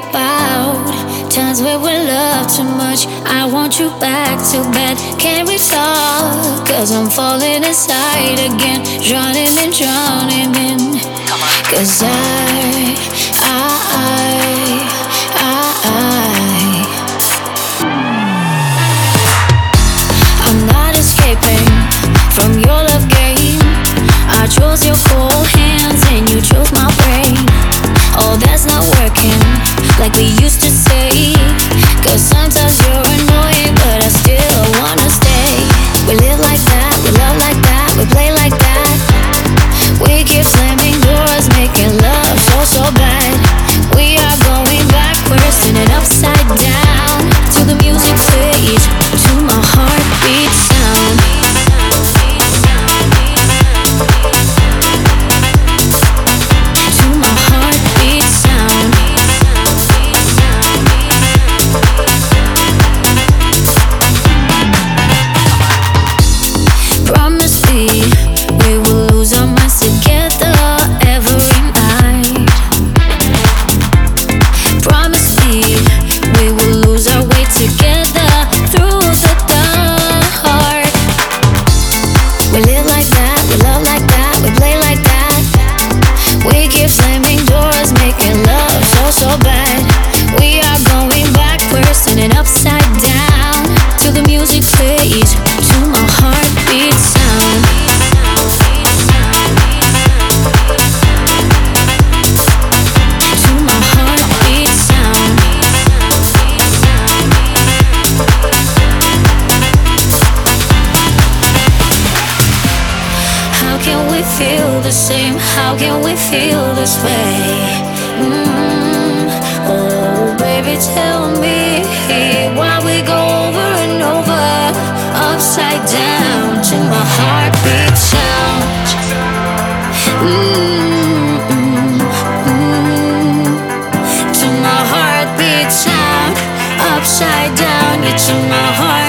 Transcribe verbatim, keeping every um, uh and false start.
about times where we love too much. I want you back to bed. Can we talk? Cause I'm falling inside again, drowning and drowning in. Cause I, I, I, I, I'm not escaping from your love game. I chose your cold hands and you chose my brain. Oh, that's not working like we used to say. Cause sometimes you're annoying, but I still wanna stay. We live like that, we love like that, we play like that. We keep slamming doors, making love so, so bad. We are going backwards, turning upside down. To the music plays, to my heartbeat sound. To my heartbeat sound. Promise me we will lose our minds together every night. Promise me we will lose our way together through the dark. We live like that, we love like that, we play like that. We keep slamming doors, making love so, so bad. We are going backwards, turning upside down. Till the music plays, to my heartbeat sound. To my heartbeat sound. How can we feel the same? How can we feel this way? Mm. Oh, baby, tell me why we go over and over, upside down, to my heartbeat sound. Mm, mm, mm. To my heartbeat sound, upside down, yeah, to my heart.